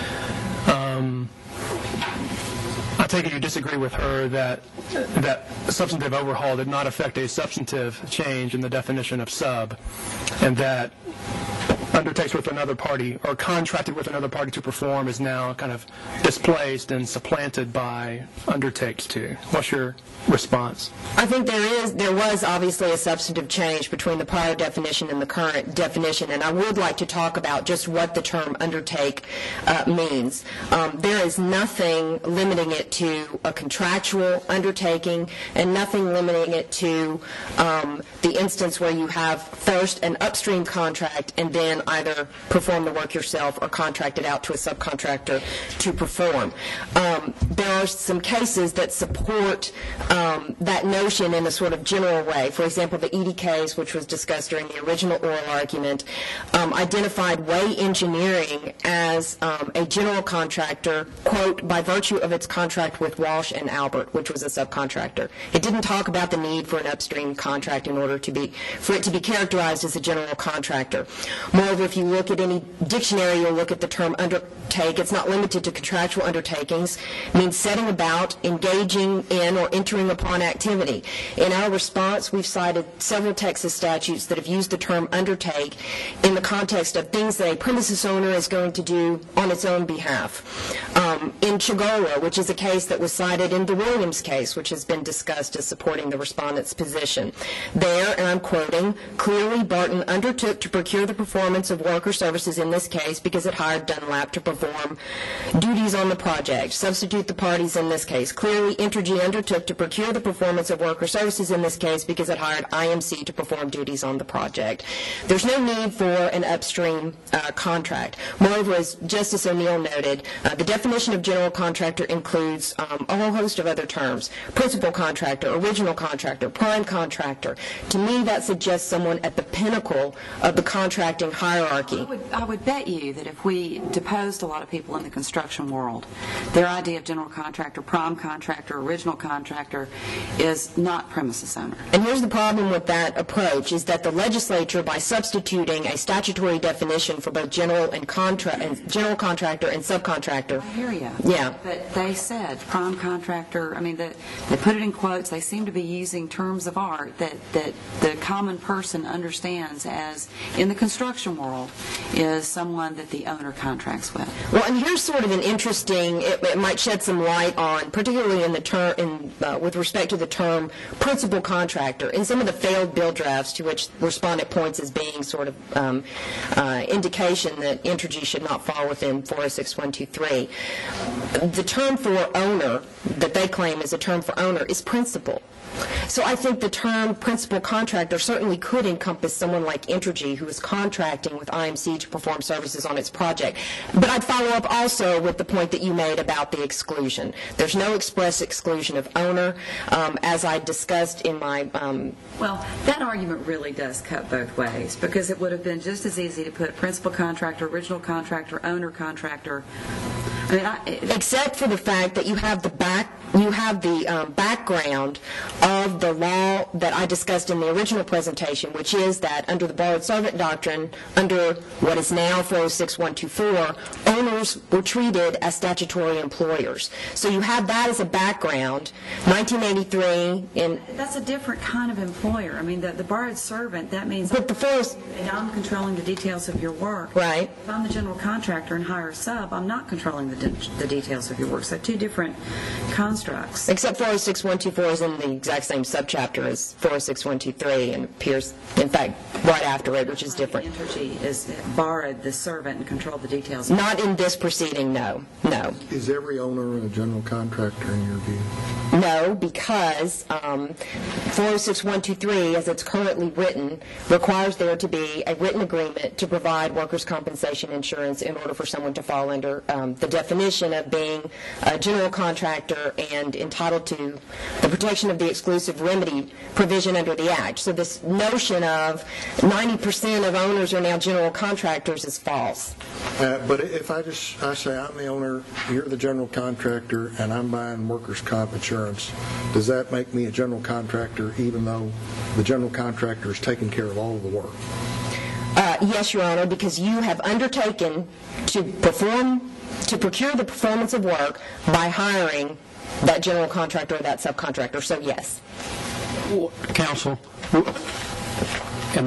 I take it you disagree with her that substantive overhaul did not affect a substantive change in the definition of sub, and that undertakes with another party or contracted with another party to perform is now kind of displaced and supplanted by undertakes to. What's your response? I think there was obviously a substantive change between the prior definition and the current definition, and I would like to talk about just what the term undertake means. There is nothing limiting it to a contractual undertaking and nothing limiting it to the instance where you have first an upstream contract and then either perform the work yourself or contract it out to a subcontractor to perform. There are some cases that support that notion in a sort of general way. For example, the Edie case, which was discussed during the original oral argument, identified Way Engineering as a general contractor, quote, by virtue of its contract with Walsh and Albert, which was a subcontractor. It didn't talk about the need for an upstream contract in order for it to be characterized as a general contractor. Moreover, if you look at any dictionary, you'll look at the term undertake. It's not limited to contractual undertakings. It means setting about, engaging in, or entering upon activity. In our response, we've cited several Texas statutes that have used the term undertake in the context of things that a premises owner is going to do on its own behalf. In Chigola, which is a case that was cited in the Williams case, which has been discussed as supporting the respondent's position. There, and I'm quoting, clearly Barton undertook to procure the performance performance of work or services in this case because it hired Dunlap to perform duties on the project. Substitute the parties in this case. Clearly, Entergy undertook to procure the performance of work or services in this case because it hired IMC to perform duties on the project. There's no need for an upstream contract. Moreover, as Justice O'Neill noted, the definition of general contractor includes a whole host of other terms: principal contractor, original contractor, prime contractor. To me, that suggests someone at the pinnacle of the contracting hierarchy. I would bet you that if we deposed a lot of people in the construction world, their idea of general contractor, prime contractor, original contractor is not premises owner. And here's the problem with that approach, is that the legislature, by substituting a statutory definition for both general general contractor and subcontractor. I hear you. Yeah. But they said prime contractor, I mean, they put it in quotes. They seem to be using terms of art that the common person understands as, in the construction world, is someone that the owner contracts with. Well, and here's sort of an interesting, it might shed some light on, particularly in the term, with respect to the term principal contractor. In some of the failed bill drafts to which respondent points as being sort of indication that Entergy should not fall within 406.123, the term for owner that they claim is a term for owner is principal. So I think the term principal contractor certainly could encompass someone like Entergy, who is contracting with IMC to perform services on its project. But I'd follow up also with the point that you made about the exclusion. There's no express exclusion of owner. As I discussed in my... Well, that argument really does cut both ways, because it would have been just as easy to put principal contractor, original contractor, owner contractor. I mean, except for the fact that you have the background of the law that I discussed in the original presentation, which is that under the borrowed servant doctrine, under what is now 406.124, owners were treated as statutory employers. So you have that as a background. 1983 that's a different kind of employer. I mean, the borrowed servant, that means but the first, and I'm controlling the details of your work. Right. If I'm the general contractor and hire a sub, I'm not controlling the details of your work. So two different constructs. Except 406.124 is in the exact same subchapter as 406.123 and appears, in fact, right after it, which is different. Entergy is borrowed the servant and controlled the details. Not in this proceeding, no. No. Is every owner a general contractor in your view? No, because 406.123, as it's currently written, requires there to be a written agreement to provide workers' compensation insurance in order for someone to fall under the definition of being a general contractor and entitled to the protection of the exclusive remedy provision under the Act. So this notion of 90% of owners are now general contractors is false. But if I say I'm the owner, you're the general contractor, and I'm buying workers' comp insurance, does that make me a general contractor even though the general contractor is taking care of all of the work? Yes, Your Honor, because you have undertaken to procure the performance of work by hiring that general contractor or that subcontractor. So, yes. Counsel, am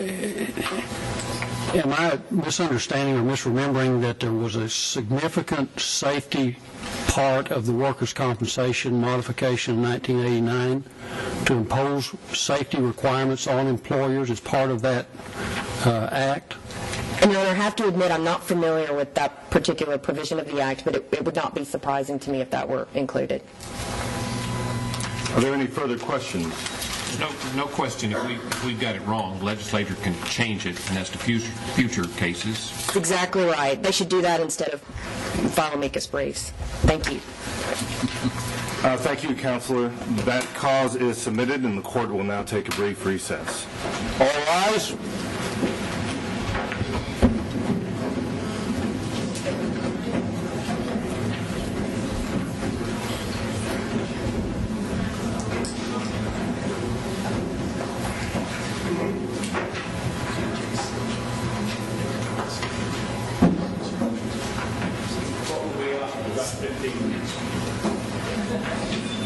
I misunderstanding or misremembering that there was a significant safety part of the workers' compensation modification in 1989 to impose safety requirements on employers as part of that act? And, Your Honor, I have to admit I'm not familiar with that particular provision of the Act, but it would not be surprising to me if that were included. Are there any further questions? No question. If we've got it wrong, the legislature can change it, and as to future cases. That's exactly right. They should do that instead of file amicus briefs. Thank you. Thank you, Counselor. That cause is submitted, and the court will now take a brief recess. All rise. About 15 minutes.